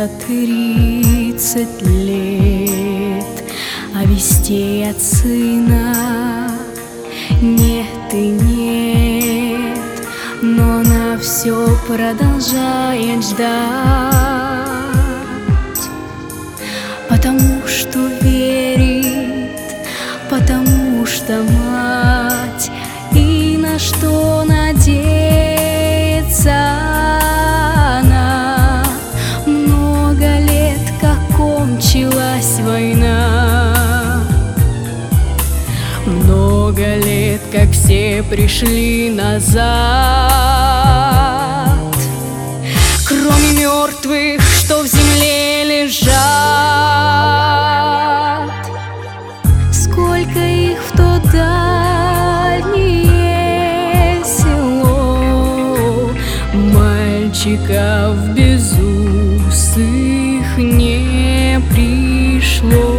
за 30 лет, а вестей от сына нет и нет, но она все продолжает ждать, потому что верит, потому что мать, и на что надеется она. Много лет, как кончилась война, много лет, как все пришли назад, кроме мертвых, что в земле лежат. Сколько их в то дальнее село, мальчиков безусых не пришло.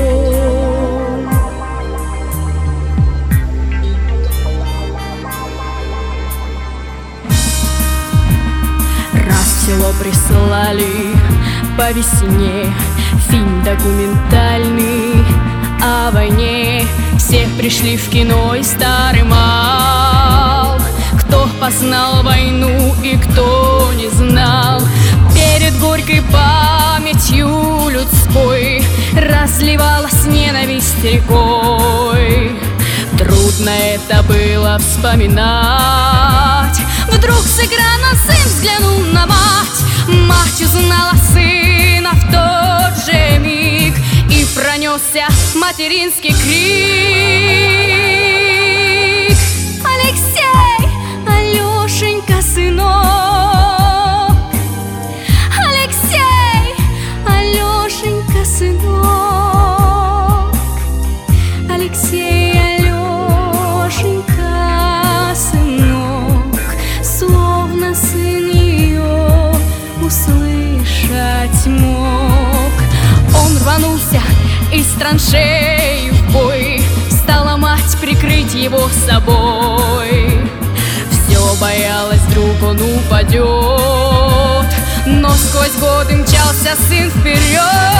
Раз в село прислали по весне фильм документальный о войне. Все пришли в кино, и старый мал, кто познал войну и кто не знал. Перед горькой памятью людской разливалась ненависть рекой. Трудно это было вспоминать. Вдруг с экрана сын взглянул на мать. Мать узнала сына в тот же миг, и пронесся материнский крик: Алексей, Алешенька, сынок! Алексей, Алешенька, сынок! Алексей, Алешенька, сынок! Словно сын ее услышать мог. Он рванулся из траншеи в бой, стала мать прикрыть его собой. Все боялась, вдруг он упадет, но сквозь годы мчался сын вперед.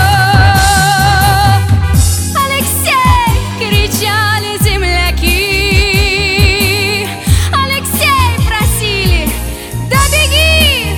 Алексей, кричали земляки, Алексей, просили, да беги!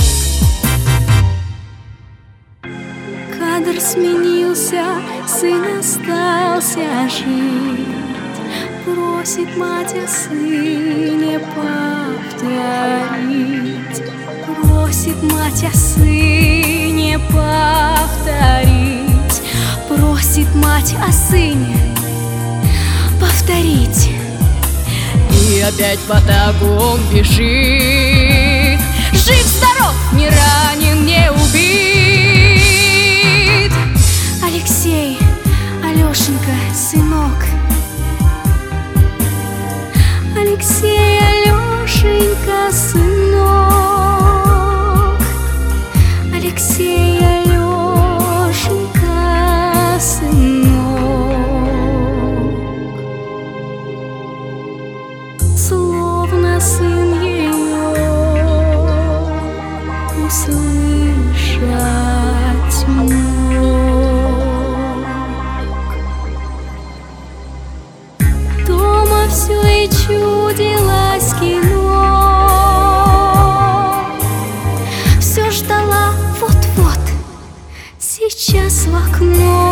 Кадр сменился, сын остался жить, просит мать о сыне повторить, просит мать о сыне повторить, просит мать о сыне повторить. И опять в атаку он бежит, жив-здоров, не ранен, не убит. Алексей, Алешенька, сынок! Алексей, Алешенька, сынок! Алексей, Алешенька, сынок! Словно сын ее услышать мог. Дома все и чудилось кино, все ждала вот-вот, сейчас в окно.